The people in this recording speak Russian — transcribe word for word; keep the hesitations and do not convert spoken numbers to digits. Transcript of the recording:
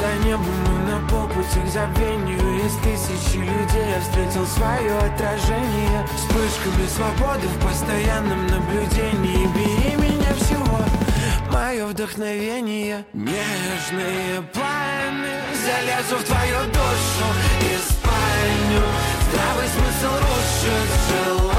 по небу, мы на полпути к забвению. Из тысячи людей я встретил свое отражение. Вспышками свободы в постоянном наблюдении. Бери меня всего, мое вдохновение. Нежные планы, залезу в твою душу и спальню. Здравый смысл рушит желание.